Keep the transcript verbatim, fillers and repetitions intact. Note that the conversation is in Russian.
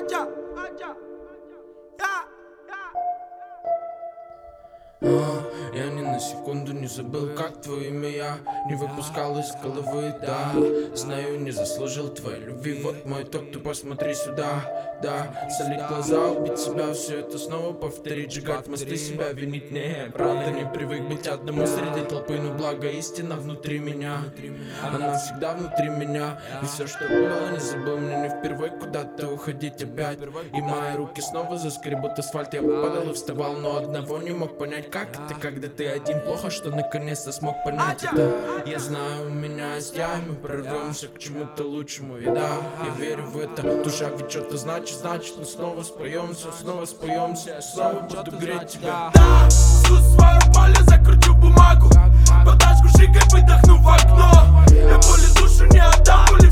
Атя, Атя, я, А, я ни на секунду не забыл, как твое имя я не выпускал из головы, да. Знаю, не заслужил твоей любви, вот мой итог, ты посмотри сюда, да. Солить глаза, убить себя, все это снова повторить, сжигать мосты, себя винить, не, правда не привык быть одному среди толпы, но благо истина внутри меня, она всегда внутри меня. И все, что было, не забыл, мне не впервые куда-то уходить опять. И мои руки снова заскребут асфальт, я падал и вставал, но одного не мог понять, как это, когда ты один. Плохо, что наконец-то смог понять это. Я знаю, у меня есть я, мы прорвемся к чему-то лучшему. И да, я верю в это. Душа ведь что-то значит, значит мы снова споемся, снова споемся, я снова буду греть тебя. да, всю свое поле закручу бумагу, подачку шикой выдохну в окно. Я боли душу не отдам.